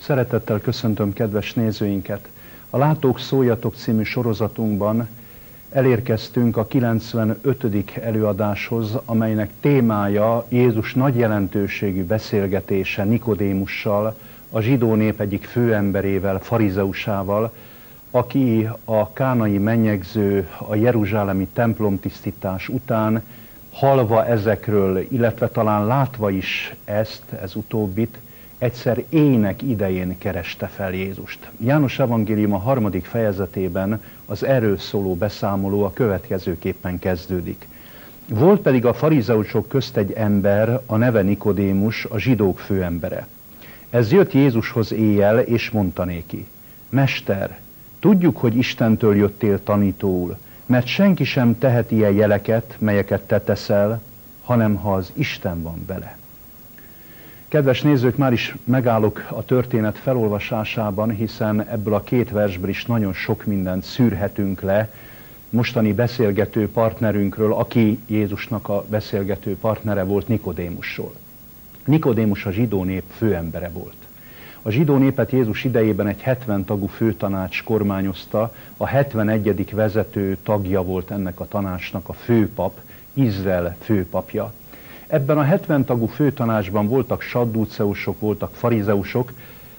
Szeretettel köszöntöm kedves nézőinket! A Látók Szóljatok című sorozatunkban elérkeztünk a 95. előadáshoz, amelynek témája Jézus nagy jelentőségű beszélgetése Nikodémussal, a zsidó nép egyik főemberével, farizeusával, aki a kánai mennyegző, a jeruzsálemi templomtisztítás után hallva ezekről, illetve talán látva is ez utóbbit, egyszer ének idején kereste fel Jézust. János evangélium a 3. fejezetében az erről szóló beszámoló a következőképpen kezdődik. Volt pedig a farizeusok közt egy ember, a neve Nikodémus, a zsidók főembere. Ez jött Jézushoz éjjel, és mondta néki: Mester, tudjuk, hogy Istentől jöttél tanítóul, mert senki sem tehet ilyen jeleket, melyeket te teszel, hanem ha az Isten van vele. Kedves nézők, már is megállok a történet felolvasásában, hiszen ebből a két versből is nagyon sok mindent szűrhetünk le mostani beszélgető partnerünkről, aki Jézusnak a beszélgető partnere volt, Nikodémusról. Nikodémus a zsidó nép főembere volt. A zsidó népet Jézus idejében egy 70 tagú főtanács kormányozta, a 71. vezető tagja volt ennek a tanácsnak a főpap, Izrael főpapja. Ebben a 70 tagú főtanácsban voltak sadduceusok, voltak farizeusok.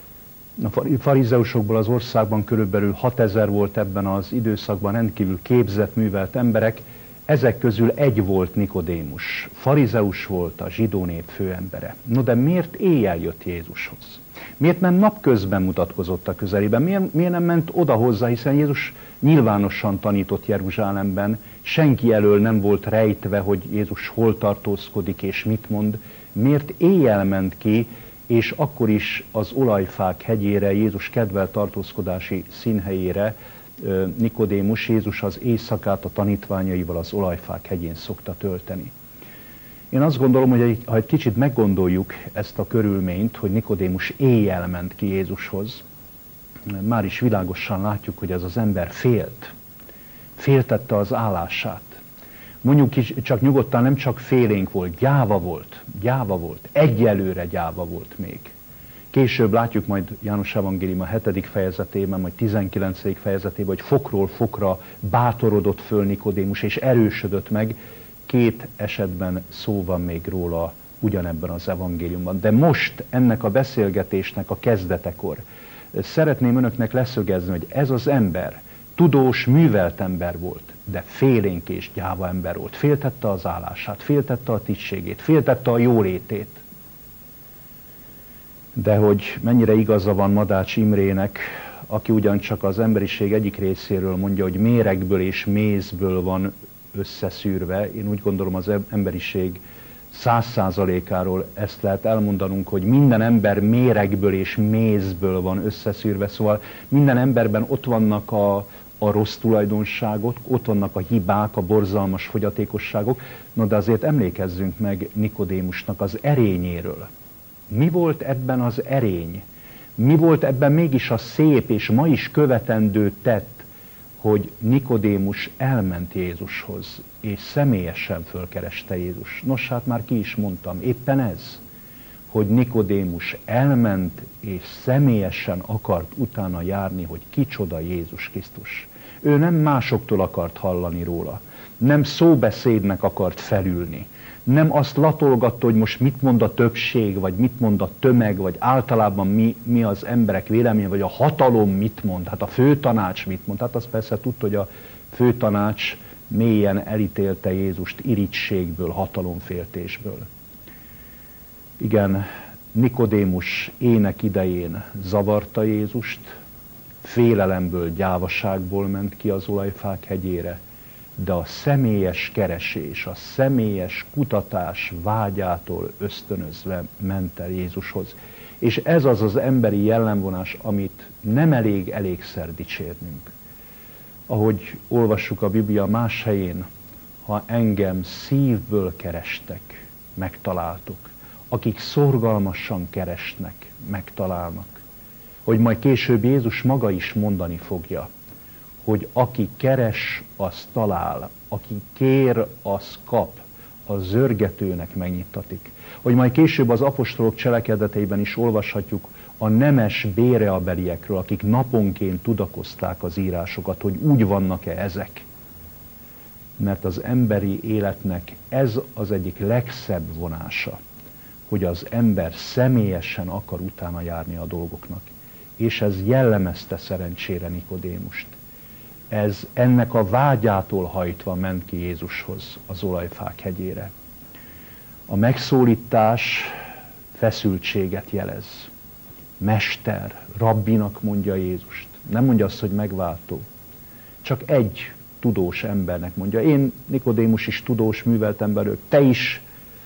A farizeusokból az országban körülbelül 6000 volt ebben az időszakban, rendkívül képzett, művelt emberek. Ezek közül egy volt Nikodémus. Farizeus volt, a zsidó nép főembere. No de miért éjjel jött Jézushoz? Miért nem napközben mutatkozott a közelében? Miért nem ment oda hozzá, hiszen Jézus nyilvánosan tanított Jeruzsálemben, senki elől nem volt rejtve, hogy Jézus hol tartózkodik és mit mond. Miért éjjel ment ki, és akkor is az olajfák hegyére, Jézus kedvelt tartózkodási színhelyére, Nikodémus, Jézus az éjszakát a tanítványaival az olajfák hegyén szokta tölteni. Én azt gondolom, hogy ha egy kicsit meggondoljuk ezt a körülményt, hogy Nikodémus éjjel ment ki Jézushoz, már is világosan látjuk, hogy ez az ember féltette az állását. Mondjuk csak nyugodtan, nem csak félénk volt, gyáva volt, egyelőre gyáva volt még. Később látjuk majd János evangélium a 7. fejezetében, majd 19. fejezetében, hogy fokról fokra bátorodott föl Nikodémus, és erősödött meg. 2 esetben szó van még róla ugyanebben az evangéliumban. De most ennek a beszélgetésnek a kezdetekor szeretném önöknek leszögezni, hogy ez az ember tudós, művelt ember volt, de félénk és gyáva ember volt. Féltette az állását, féltette a tisztségét, féltette a jólétét. De hogy mennyire igaza van Madács Imrének, aki ugyancsak az emberiség egyik részéről mondja, hogy méregből és mézből van összeszűrve. Én úgy gondolom, az emberiség 100%-áról ezt lehet elmondanunk, hogy minden ember méregből és mézből van összeszűrve, szóval minden emberben ott vannak a rossz tulajdonságok, ott vannak a hibák, a borzalmas fogyatékosságok, no de azért emlékezzünk meg Nikodémusnak az erényéről. Mi volt ebben az erény? Mi volt ebben mégis a szép és ma is követendő tett, hogy Nikodémus elment Jézushoz, és személyesen fölkereste Jézus. Nos, hát már ki is mondtam, éppen ez, hogy Nikodémus elment, és személyesen akart utána járni, hogy kicsoda Jézus Krisztus. Ő nem másoktól akart hallani róla, nem szóbeszédnek akart felülni, nem azt latolgatta, hogy most mit mond a többség, vagy mit mond a tömeg, vagy általában mi az emberek véleménye, vagy a hatalom mit mond, hát a főtanács mit mond. Hát azt persze tudta, hogy a főtanács mélyen elítélte Jézust irigységből, hatalomféltésből. Igen, Nikodémus ének idején zavarta Jézust, félelemből, gyávaságból ment ki az olajfák hegyére, de a személyes keresés, a személyes kutatás vágyától ösztönözve ment el Jézushoz. És ez az az emberi jellemvonás, amit nem elégszer dicsérnünk. Ahogy olvassuk a Biblia más helyén, ha engem szívből kerestek, megtaláltok. Akik szorgalmasan keresnek, megtalálnak. Hogy majd később Jézus maga is mondani fogja, hogy aki keres, az talál, aki kér, az kap, a zörgetőnek megnyitatik. Hogy majd később az apostolok cselekedeteiben is olvashatjuk a nemes béreabeliekről, akik naponként tudakozták az írásokat, hogy úgy vannak-e ezek. Mert az emberi életnek ez az egyik legszebb vonása, hogy az ember személyesen akar utána járni a dolgoknak. És ez jellemezte szerencsére Nikodémust. Ez ennek a vágyától hajtva ment ki Jézushoz az olajfák hegyére. A megszólítás feszültséget jelez. Mester, rabbinak mondja Jézust. Nem mondja azt, hogy megváltó. Csak egy tudós embernek mondja. Én, Nikodémus is tudós, művelt ember vagyok. Te is.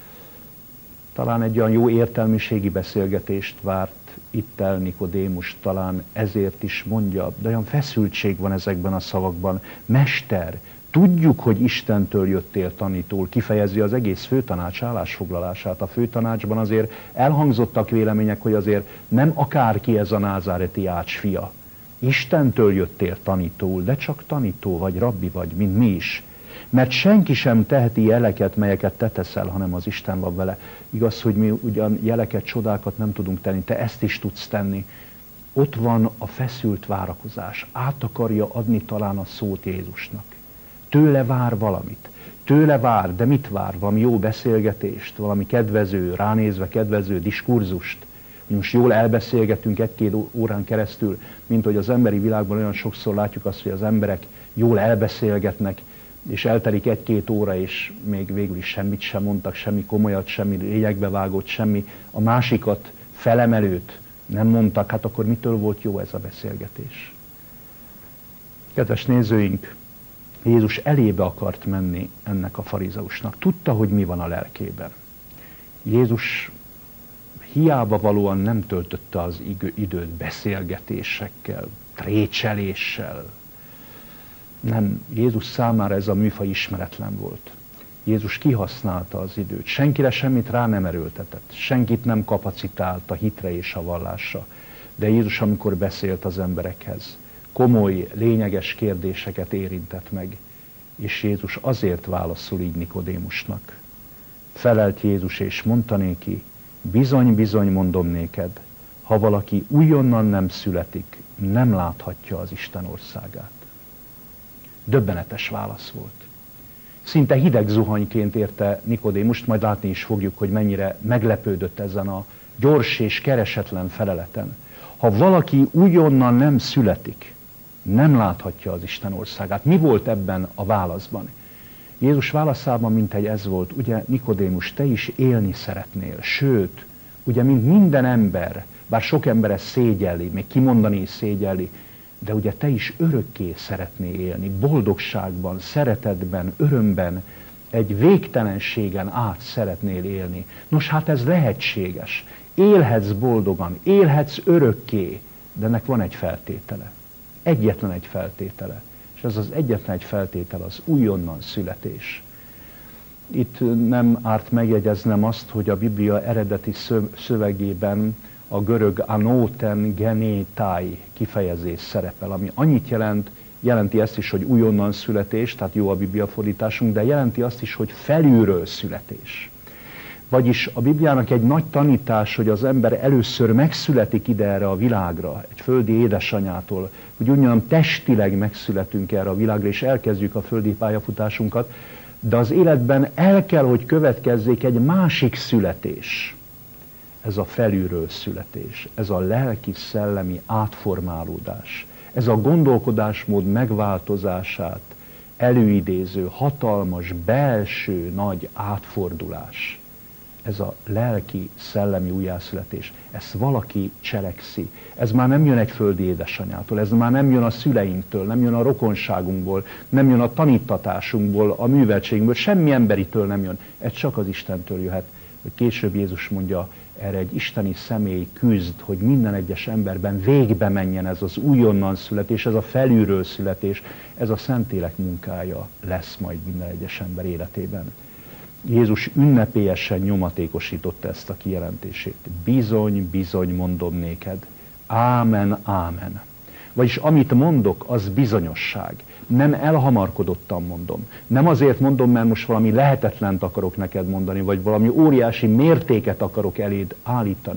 Talán egy olyan jó értelmiségi beszélgetést várt itt el Nikodémus, talán ezért is mondja, de olyan feszültség van ezekben a szavakban. Mester, tudjuk, hogy Istentől jöttél tanítól, kifejezi az egész főtanács állásfoglalását. A főtanácsban azért elhangzottak vélemények, hogy azért nem akárki ez a názáreti Ács fia. Istentől jöttél tanítól, de csak tanító vagy, rabbi vagy, mint mi is. Mert senki sem teheti jeleket, melyeket te teszel, hanem az Isten van vele. Igaz, hogy mi ugyan jeleket, csodákat nem tudunk tenni, te ezt is tudsz tenni. Ott van a feszült várakozás. Át akarja adni talán a szót Jézusnak. Tőle vár valamit. Tőle vár, de mit vár? Valami jó beszélgetést, valami kedvező, ránézve kedvező diskurzust. Most jól elbeszélgetünk egy-két órán keresztül, mint hogy az emberi világban olyan sokszor látjuk azt, hogy az emberek jól elbeszélgetnek, és eltelik egy-két óra, és még végül is semmit sem mondtak, semmi komolyat, semmi lényegbe vágott, semmi a másikat felemelőt nem mondtak, hát akkor mitől volt jó ez a beszélgetés? Kedves nézőink, Jézus elébe akart menni ennek a farizeusnak. Tudta, hogy mi van a lelkében. Jézus hiába valóan nem töltötte az időt beszélgetésekkel, trécseléssel. Nem, Jézus számára ez a műfaj ismeretlen volt. Jézus kihasználta az időt. Senkire semmit rá nem erőltetett. Senkit nem kapacitált a hitre és a vallásra. De Jézus, amikor beszélt az emberekhez, komoly, lényeges kérdéseket érintett meg. És Jézus azért válaszol így Nikodémusnak. Felelt Jézus és mondta néki, bizony, bizony mondom néked, ha valaki újonnan nem születik, nem láthatja az Isten országát. Döbbenetes válasz volt. Szinte hideg zuhanyként érte Nikodémust, majd látni is fogjuk, hogy mennyire meglepődött ezen a gyors és keresetlen feleleten. Ha valaki újonnan nem születik, nem láthatja az Isten országát. Mi volt ebben a válaszban? Jézus válaszában mintegy ez volt, ugye Nikodémus, te is élni szeretnél, sőt, ugye mint minden ember, bár sok ember ezt szégyelli, még kimondani is szégyelli, de ugye te is örökké szeretnél élni, boldogságban, szeretetben, örömben, egy végtelenségen át szeretnél élni. Nos, hát ez lehetséges. Élhetsz boldogan, élhetsz örökké, de ennek van egy feltétele. Egyetlen egy feltétele. És ez az egyetlen egy feltétel az újonnan születés. Itt nem árt megjegyeznem azt, hogy a Biblia eredeti szövegében a görög anóten genétai kifejezés szerepel, ami annyit jelenti ezt is, hogy újonnan születés, tehát jó a Biblia fordításunk, de jelenti azt is, hogy felülről születés. Vagyis a Bibliának egy nagy tanítás, hogy az ember először megszületik ide erre a világra, egy földi édesanyától, hogy úgymond testileg megszületünk erre a világra, és elkezdjük a földi pályafutásunkat, de az életben el kell, hogy következzék egy másik születés. Ez a felülről születés, ez a lelki-szellemi átformálódás, ez a gondolkodásmód megváltozását előidéző, hatalmas, belső, nagy átfordulás. Ez a lelki-szellemi újjászületés. Ezt valaki cselekszi. Ez már nem jön egy földi édesanyától, ez már nem jön a szüleinktől, nem jön a rokonságunkból, nem jön a tanítatásunkból, a műveltségünkből, semmi emberitől nem jön. Ez csak az Istentől jöhet. Hogy később Jézus mondja, erre egy isteni személy küzd, hogy minden egyes emberben végbe menjen ez az újonnan születés, ez a felülről születés, ez a Szentlélek munkája lesz majd minden egyes ember életében. Jézus ünnepélyesen nyomatékosította ezt a kijelentését. Bizony, bizony mondom néked. Ámen, ámen. Vagyis amit mondok, az bizonyosság. Nem elhamarkodottan mondom. Nem azért mondom, mert most valami lehetetlent akarok neked mondani, vagy valami óriási mértéket akarok eléd állítani.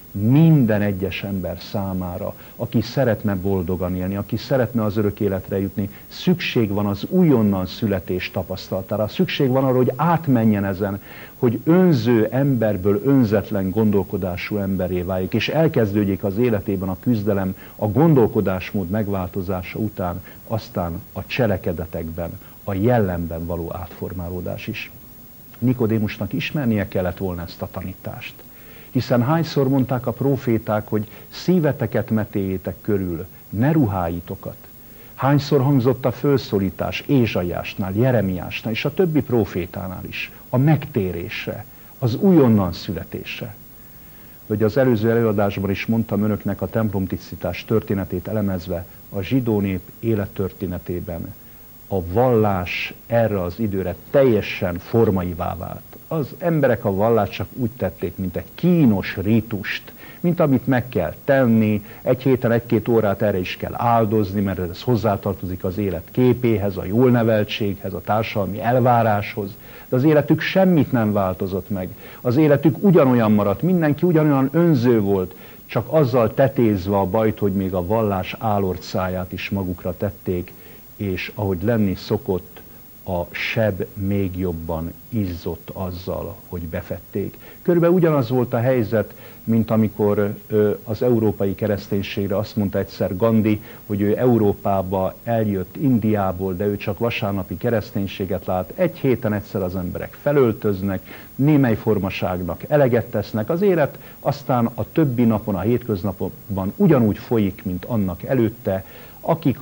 minden egyes ember számára, aki szeretne boldogan élni, aki szeretne az örök életre jutni, szükség van az újonnan születés tapasztalatára, szükség van arra, hogy átmenjen ezen, hogy önző emberből önzetlen gondolkodású emberré váljék, és elkezdődjék az életében a küzdelem a gondolkodásmód megváltozása után, aztán a cselekedetekben, a jellemben való átformálódás is. Nikodémusnak ismernie kellett volna ezt a tanítást. Hiszen hányszor mondták a próféták, hogy szíveteket metéljétek körül, ne ruháitokat. Hányszor hangzott a fölszólítás Ézsaiásnál, Jeremiásnál és a többi prófétánál is, a megtérésre, az újonnan születésre. Hogy az előző előadásban is mondtam önöknek a templomtisztítás történetét elemezve, a zsidó nép élettörténetében a vallás erre az időre teljesen formaivá vált. Az emberek a vallást csak úgy tették, mint egy kínos ritust, mint amit meg kell tenni, egy héten egy-két órát erre is kell áldozni, mert ez hozzátartozik az élet képéhez, a jól neveltséghez, a társadalmi elváráshoz. De az életük semmit nem változott meg. Az életük ugyanolyan maradt, mindenki ugyanolyan önző volt, csak azzal tetézve a bajt, hogy még a vallás álorcáját is magukra tették, és ahogy lenni szokott, a seb még jobban izzott azzal, hogy befették. Körülbelül ugyanaz volt a helyzet, mint amikor az európai kereszténységre azt mondta egyszer Gandhi, hogy ő Európába eljött Indiából, de ő csak vasárnapi kereszténységet lát. Egy héten egyszer az emberek felöltöznek, némely formaságnak eleget tesznek. Az élet aztán a többi napon, a hétköznapokban ugyanúgy folyik, mint annak előtte. Akik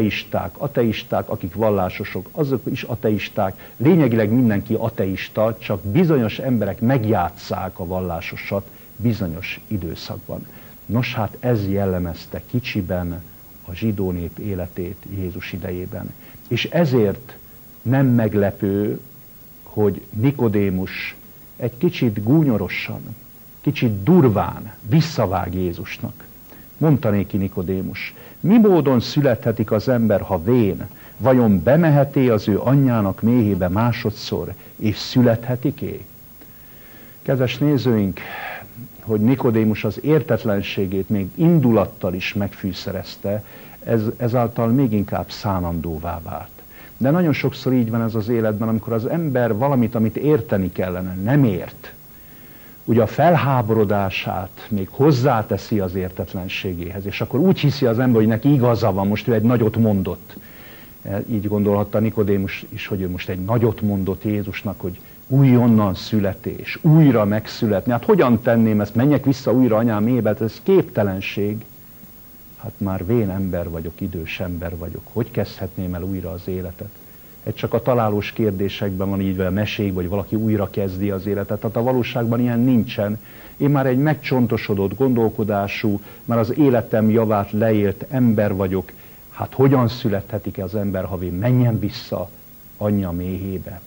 ateisták, akik vallásosok, azok is ateisták, lényegileg mindenki ateista, csak bizonyos emberek megjátsszák a vallásosat bizonyos időszakban. Nos, hát ez jellemezte kicsiben a zsidó nép életét Jézus idejében. És ezért nem meglepő, hogy Nikodémus egy kicsit gúnyorosan, kicsit durván visszavág Jézusnak. Mondta néki Nikodémus, mi módon születhetik az ember, ha vén? Vajon bemehet-e az ő anyjának méhébe másodszor, és születhetik-é? Kedves nézőink, hogy Nikodémus az értetlenségét még indulattal is megfűszerezte, ezáltal még inkább szánandóvá vált. De nagyon sokszor így van ez az életben, amikor az ember valamit, amit érteni kellene, nem ért. Ugye a felháborodását még hozzáteszi az értetlenségéhez, és akkor úgy hiszi az ember, hogy neki igaza van, most ő egy nagyot mondott. Így gondolhatta Nikodémus is, hogy ő most egy nagyot mondott Jézusnak, hogy újonnan születés, újra megszületni. Hát hogyan tenném ezt, menjek vissza újra anyám mélybe, ez képtelenség. Hát már vén ember vagyok, idős ember vagyok, hogy kezdhetném el újra az életet? Ez csak a találós kérdésekben van így, vagy a mesékben, hogy valaki újra kezdi az életet. Tehát a valóságban ilyen nincsen. Én már egy megcsontosodott gondolkodású, már az életem javát leélt ember vagyok. Hát hogyan születhetik az ember, ha én menjen vissza anyja méhébe?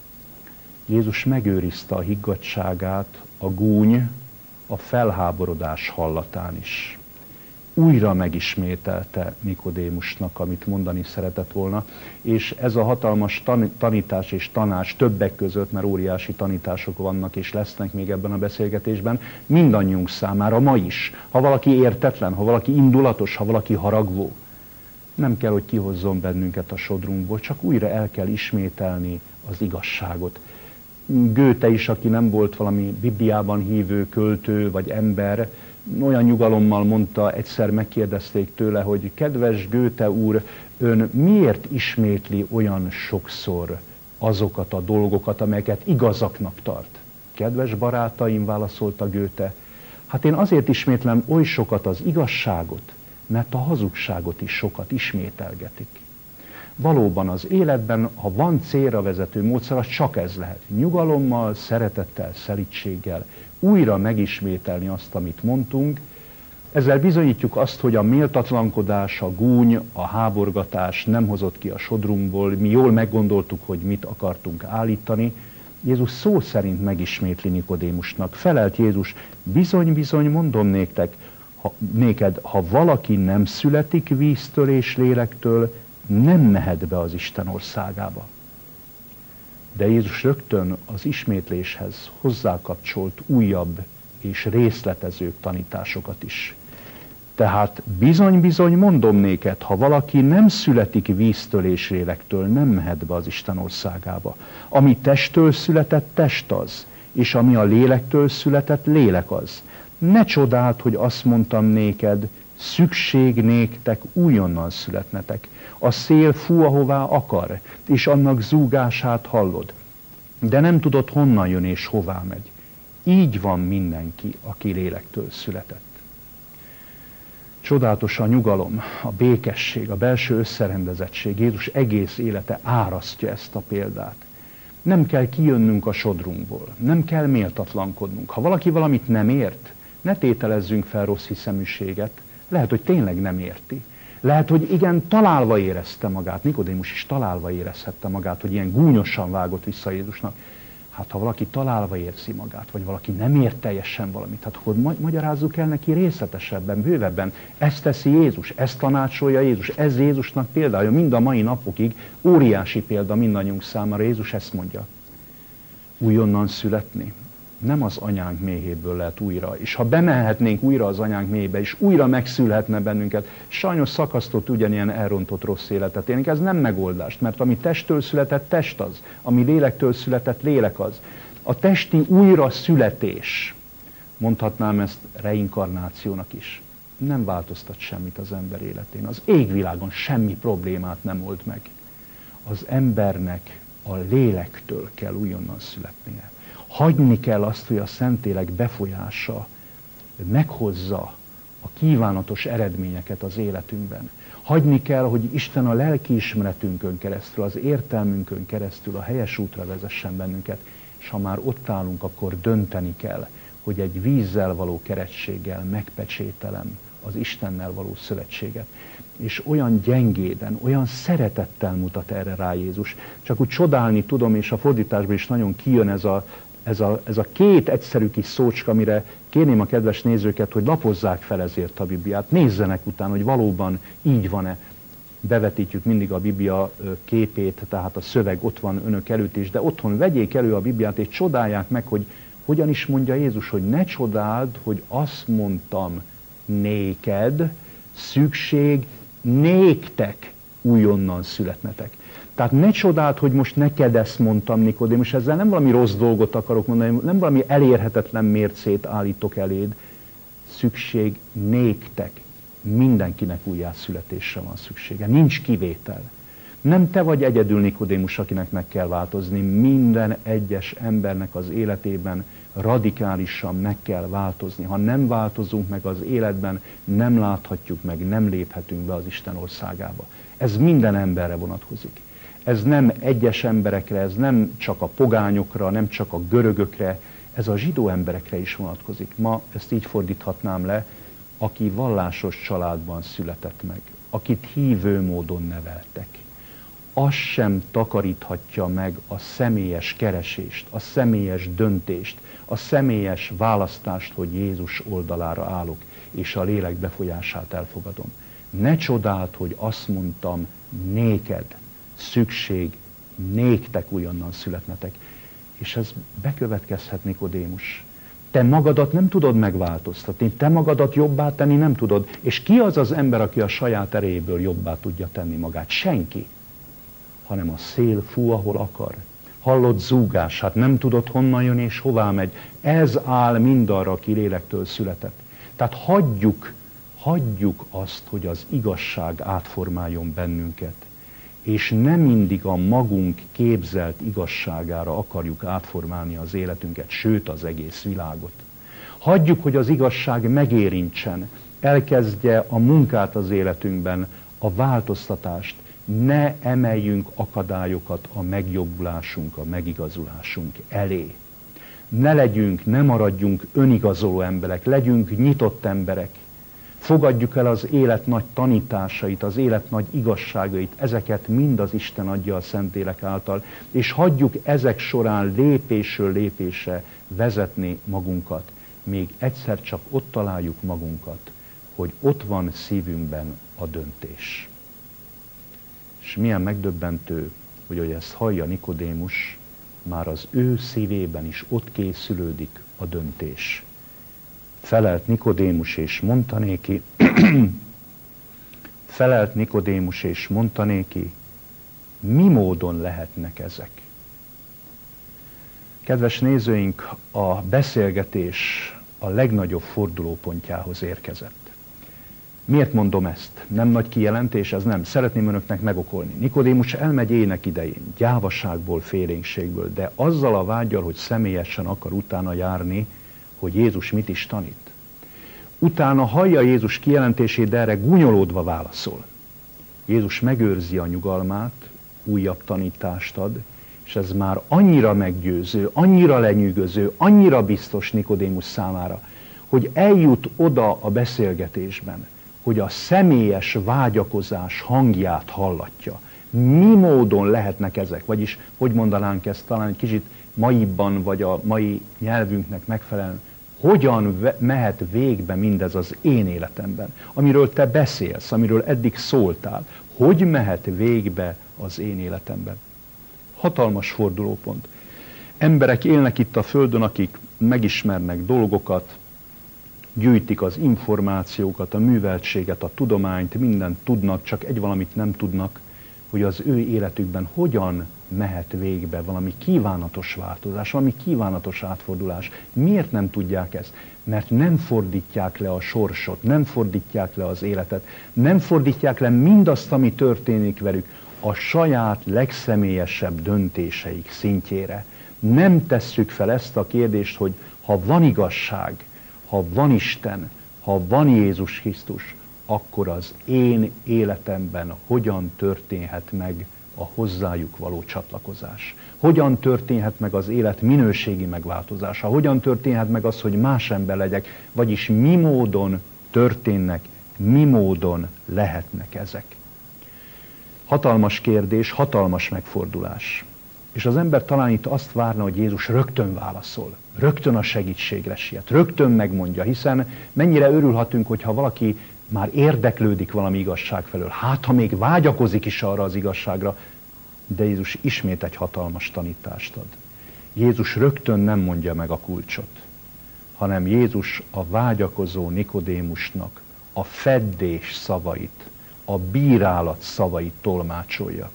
Jézus megőrizte a higgadtságát, a gúny, a felháborodás hallatán is. Újra megismételte Nikodémusnak, amit mondani szeretett volna, és ez a hatalmas tanítás és tanács többek között, mert óriási tanítások vannak és lesznek még ebben a beszélgetésben, mindannyiunk számára ma is. Ha valaki értetlen, ha valaki indulatos, ha valaki haragvó, nem kell, hogy kihozzon bennünket a sodrunkból, csak újra el kell ismételni az igazságot. Goethe is, aki nem volt valami Bibliában hívő költő vagy ember, olyan nyugalommal mondta, egyszer megkérdezték tőle, hogy kedves Goethe úr, ön miért ismétli olyan sokszor azokat a dolgokat, amelyeket igazaknak tart? Kedves barátaim, válaszolta Goethe, hát én azért ismétlem oly sokat az igazságot, mert a hazugságot is sokat ismételgetik. Valóban az életben, ha van célra vezető módszer, az csak ez lehet. Nyugalommal, szeretettel, szelídséggel újra megismételni azt, amit mondtunk. Ezzel bizonyítjuk azt, hogy a méltatlankodás, a gúny, a háborgatás nem hozott ki a sodrunkból. Mi jól meggondoltuk, hogy mit akartunk állítani. Jézus szó szerint megismétli Nikodémusnak. Felelt Jézus, bizony, mondom néked, ha valaki nem születik víztől és lélektől, nem mehet be az Isten országába. De Jézus rögtön az ismétléshez hozzákapcsolt újabb és részletezőbb tanításokat is. Tehát bizony-bizony mondom néked, ha valaki nem születik víztől és lélektől, nem mehet be az Isten országába. Ami testtől született, test az, és ami a lélektől született, lélek az. Ne csodáld, hogy azt mondtam néked, szükség néktek újonnan születnetek. A szél fú, ahová akar, és annak zúgását hallod. De nem tudod, honnan jön és hová megy. Így van mindenki, aki lélektől született. Csodálatos a nyugalom, a békesség, a belső összerendezettség. Jézus egész élete árasztja ezt a példát. Nem kell kijönnünk a sodrunkból, nem kell méltatlankodnunk. Ha valaki valamit nem ért, ne tételezzünk fel rossz hiszeműséget. Lehet, hogy tényleg nem érti. Lehet, hogy igen, találva érezte magát. Nikodémus is találva érezhette magát, hogy ilyen gúnyosan vágott vissza Jézusnak. Hát ha valaki találva érzi magát, vagy valaki nem ért teljesen valamit, hát akkor magyarázzuk el neki részletesebben, bővebben. Ezt teszi Jézus, ezt tanácsolja Jézus, ez Jézusnak példája. Mind a mai napokig óriási példa mindannyiunk számára. Jézus ezt mondja. Újonnan születni. Nem az anyánk méhéből lehet újra. És ha bemehetnénk újra az anyánk méhébe, és újra megszülhetne bennünket, sajnos szakasztott ugyanilyen elrontott rossz életet élni. Ez nem megoldást, mert ami testtől született, test az. Ami lélektől született, lélek az. A testi újra születés, mondhatnám ezt reinkarnációnak is, nem változtat semmit az ember életén. Az égvilágon semmi problémát nem old meg. Az embernek a lélektől kell újonnan születnie. Hagyni kell azt, hogy a Szentlélek befolyása meghozza a kívánatos eredményeket az életünkben. Hagyni kell, hogy Isten a lelkiismeretünkön keresztül, az értelmünkön keresztül a helyes útra vezessen bennünket, és ha már ott állunk, akkor dönteni kell, hogy egy vízzel való keretséggel megpecsételem az Istennel való szövetséget. És olyan gyengéden, olyan szeretettel mutat erre rá Jézus. Csak úgy csodálni tudom, és a fordításban is nagyon kijön ez a két egyszerű kis szócska, amire kérném a kedves nézőket, hogy lapozzák fel ezért a Bibliát, nézzenek utána, hogy valóban így van-e. Bevetítjük mindig a Biblia képét, tehát a szöveg ott van önök előtt is, de otthon vegyék elő a Bibliát, és csodálják meg, hogy hogyan is mondja Jézus, hogy ne csodáld, hogy azt mondtam néked, szükség néktek újonnan születnetek. Tehát ne csodáld, hogy most neked ezt mondtam, Nikodémus, ezzel nem valami rossz dolgot akarok mondani, nem valami elérhetetlen mércét állítok eléd. Szükség néktek, mindenkinek újjászületésre van szüksége, nincs kivétel. Nem te vagy egyedül, Nikodémus, akinek meg kell változni, minden egyes embernek az életében radikálisan meg kell változni. Ha nem változunk meg az életben, nem láthatjuk meg, nem léphetünk be az Isten országába. Ez minden emberre vonatkozik. Ez nem egyes emberekre, ez nem csak a pogányokra, nem csak a görögökre, ez a zsidó emberekre is vonatkozik. Ma ezt így fordíthatnám le, aki vallásos családban született meg, akit hívő módon neveltek. Az sem takaríthatja meg a személyes keresést, a személyes döntést, a személyes választást, hogy Jézus oldalára állok, és a lélek befolyását elfogadom. Ne csodáld, hogy azt mondtam néked, szükség néktek újonnan születnetek. És ez bekövetkezhet, Nikodémus. Te magadat nem tudod megváltoztatni, te magadat jobbá tenni nem tudod. És ki az az ember, aki a saját erejéből jobbá tudja tenni magát? Senki. Hanem a szél fú, ahol akar. Hallod zúgását, nem tudod honnan jön és hová megy. Ez áll mindarra, aki lélektől született. Tehát hagyjuk azt, hogy az igazság átformáljon bennünket. És nem mindig a magunk képzelt igazságára akarjuk átformálni az életünket, sőt az egész világot. Hagyjuk, hogy az igazság megérintsen, elkezdje a munkát az életünkben, a változtatást. Ne emeljünk akadályokat a megjobbulásunk, a megigazulásunk elé. Ne maradjunk önigazoló emberek, legyünk nyitott emberek. Fogadjuk el az élet nagy tanításait, az élet nagy igazságait, ezeket mind az Isten adja a Szentlélek által, és hagyjuk ezek során lépésről lépésre vezetni magunkat, még egyszer csak ott találjuk magunkat, hogy ott van szívünkben a döntés. És milyen megdöbbentő, hogy ezt hallja Nikodémus, már az ő szívében is ott készülődik a döntés. Felelt Nikodémus és mondta néki, felelt Nikodémus és mondta néki, mi módon lehetnek ezek? Kedves nézőink, a beszélgetés a legnagyobb fordulópontjához érkezett. Miért mondom ezt? Nem nagy kijelentés, ez nem. Szeretném önöknek megokolni. Nikodémus elmegy ének idején, gyávaságból, félénkségből, de azzal a vággyal, hogy személyesen akar utána járni, hogy Jézus mit is tanít. Utána hallja Jézus kijelentését, de erre gúnyolódva válaszol. Jézus megőrzi a nyugalmát, újabb tanítást ad, és ez már annyira meggyőző, annyira lenyűgöző, annyira biztos Nikodémus számára, hogy eljut oda a beszélgetésben, hogy a személyes vágyakozás hangját hallatja. Mi módon lehetnek ezek? Vagyis, hogy mondanánk ezt talán egy kicsit maiban, vagy a mai nyelvünknek megfelelően, hogyan mehet végbe mindez az én életemben, amiről te beszélsz, amiről eddig szóltál, hogy mehet végbe az én életemben? Hatalmas fordulópont. Emberek élnek itt a Földön, akik megismernek dolgokat, gyűjtik az információkat, a műveltséget, a tudományt, mindent tudnak, csak egy valamit nem tudnak, hogy az ő életükben hogyan mehet végbe valami kívánatos változás, valami kívánatos átfordulás. Miért nem tudják ezt? Mert nem fordítják le a sorsot, nem fordítják le az életet, nem fordítják le mindazt, ami történik velük, a saját legszemélyesebb döntéseik szintjére. Nem tesszük fel ezt a kérdést, hogy ha van igazság, ha van Isten, ha van Jézus Krisztus, akkor az én életemben hogyan történhet meg a hozzájuk való csatlakozás? Hogyan történhet meg az élet minőségi megváltozása? Hogyan történhet meg az, hogy más ember legyek? Vagyis mi módon történnek, mi módon lehetnek ezek? Hatalmas kérdés, hatalmas megfordulás. És az ember talán itt azt várna, hogy Jézus rögtön válaszol, rögtön a segítségre siet, rögtön megmondja, hiszen mennyire örülhetünk, hogyha valaki már érdeklődik valami igazság felől. Hát, ha még vágyakozik is arra az igazságra, de Jézus ismét egy hatalmas tanítást ad. Jézus rögtön nem mondja meg a kulcsot, hanem Jézus a vágyakozó Nikodémusnak a feddés szavait, a bírálat szavait tolmácsolja.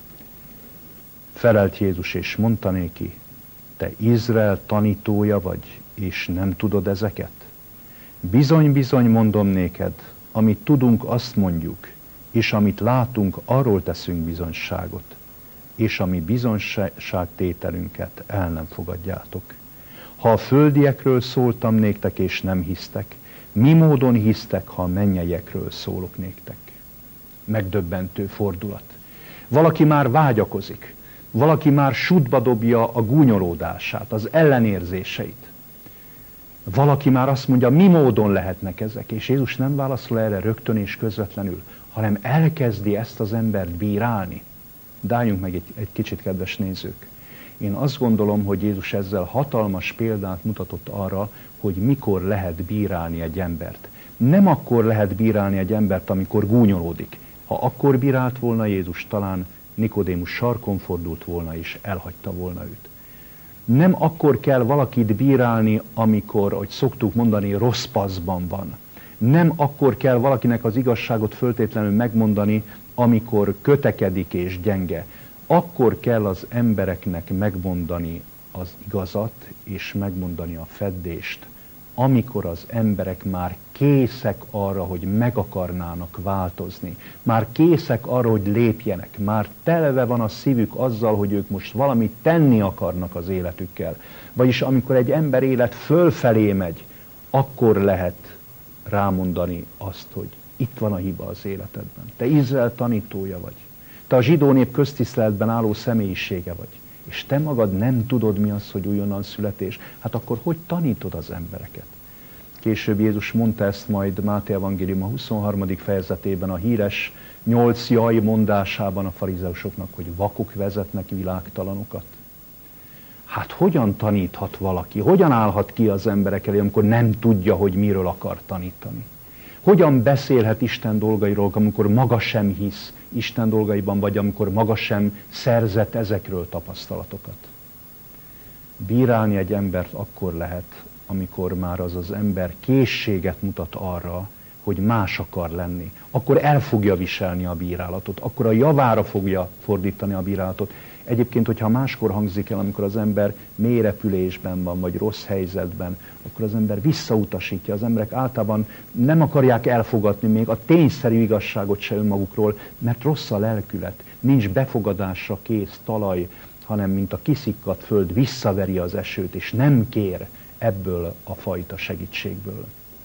Felelt Jézus és mondta néki, te Izrael tanítója vagy, és nem tudod ezeket? Bizony, bizony mondom néked, amit tudunk, azt mondjuk, és amit látunk, arról teszünk bizonyságot, és a mi bizonyságtételünket el nem fogadjátok. Ha a földiekről szóltam néktek, és nem hisztek, mi módon hisztek, ha a mennyeiekről szólok néktek? Megdöbbentő fordulat. Valaki már vágyakozik, valaki már sútba dobja a gúnyolódását, az ellenérzéseit. Valaki már azt mondja, mi módon lehetnek ezek, és Jézus nem válaszol erre rögtön és közvetlenül, hanem elkezdi ezt az embert bírálni. De álljunk meg egy kicsit, kedves nézők. Én azt gondolom, hogy Jézus ezzel hatalmas példát mutatott arra, hogy mikor lehet bírálni egy embert. Nem akkor lehet bírálni egy embert, amikor gúnyolódik. Ha akkor bírált volna Jézus, talán Nikodémus sarkon fordult volna és elhagyta volna őt. Nem akkor kell valakit bírálni, amikor, ahogy szoktuk mondani, rossz paszban van. Nem akkor kell valakinek az igazságot föltétlenül megmondani, amikor kötekedik és gyenge. Akkor kell az embereknek megmondani az igazat és megmondani a feddést, amikor az emberek már készek arra, hogy meg akarnának változni, már készek arra, hogy lépjenek, már telve van a szívük azzal, hogy ők most valamit tenni akarnak az életükkel. Vagyis amikor egy ember élet fölfelé megy, akkor lehet rámondani azt, hogy itt van a hiba az életedben. Te Izrael tanítója vagy. Te a zsidó nép köztiszteletben álló személyisége vagy. És te magad nem tudod, mi az, hogy újonnan születés. Hát akkor hogy tanítod az embereket? Később Jézus mondta ezt majd Máté evangélium a 23. fejezetében, a híres 8 jaj mondásában a farizeusoknak, hogy vakok vezetnek világtalanokat. Hát hogyan taníthat valaki? Hogyan állhat ki az emberek elé, amikor nem tudja, hogy miről akar tanítani? Hogyan beszélhet Isten dolgairól, amikor maga sem hisz Isten dolgaiban, vagy amikor maga sem szerzett ezekről tapasztalatokat? Bírálni egy embert akkor lehet, amikor már az ember készséget mutat arra, hogy más akar lenni. Akkor el fogja viselni a bírálatot, akkor a javára fogja fordítani a bírálatot. Egyébként, hogyha máskor hangzik el, amikor az ember mélyrepülésben van, vagy rossz helyzetben, akkor az ember visszautasítja. Az emberek általában nem akarják elfogadni még a tényszerű igazságot se önmagukról, mert rossz a lelkület. Nincs befogadásra kész talaj, hanem mint a kiszikkadt föld visszaveri az esőt, és nem kér ebből a fajta segítségből.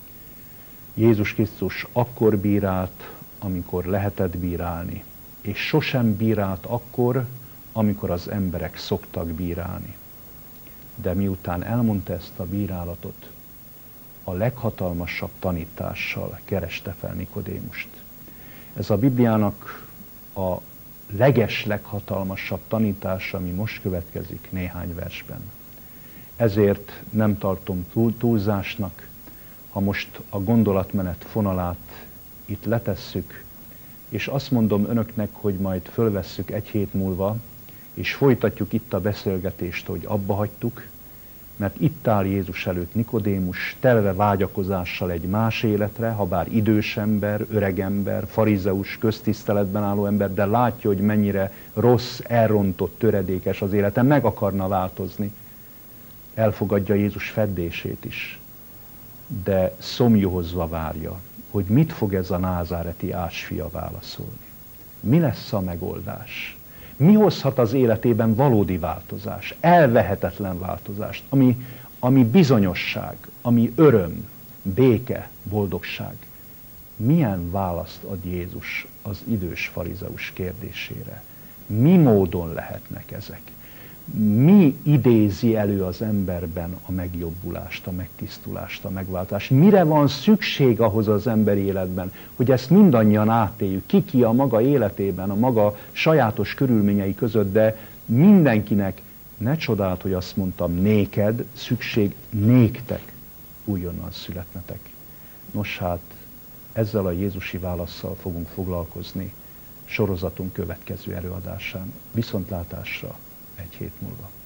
Jézus Krisztus akkor bírált, amikor lehetett bírálni, és sosem bírált akkor, amikor az emberek szoktak bírálni. De miután elmondta ezt a bírálatot, a leghatalmasabb tanítással kereste fel Nikodémust. Ez a Bibliának a leghatalmasabb tanítása, ami most következik néhány versben. Ezért nem tartom túlzásnak, ha most a gondolatmenet fonalát itt letesszük, és azt mondom önöknek, hogy majd fölvesszük egy hét múlva, és folytatjuk itt a beszélgetést, hogy abba hagytuk, mert itt áll Jézus előtt Nikodémus, telve vágyakozással egy más életre, ha bár idős ember, öreg ember, farizeus, köztiszteletben álló ember, de látja, hogy mennyire rossz, elrontott, töredékes az élete, meg akarna változni. Elfogadja Jézus feddését is, de szomjúhozva várja, hogy mit fog ez a názáreti ásfia válaszolni. Mi lesz a megoldás? Mi hozhat az életében valódi változás, elvehetetlen változást, ami bizonyosság, ami öröm, béke, boldogság? Milyen választ ad Jézus az idős farizeus kérdésére? Mi módon lehetnek ezek? Mi idézi elő az emberben a megjobbulást, a megtisztulást, a megváltást? Mire van szükség ahhoz az emberi életben, hogy ezt mindannyian átéljük? Ki a maga életében, a maga sajátos körülményei között, de mindenkinek, ne csodáld, hogy azt mondtam, néked, szükség néktek újonnan születnetek. Nos hát, ezzel a jézusi válasszal fogunk foglalkozni sorozatunk következő előadásán. Viszontlátásra egy hét múlva.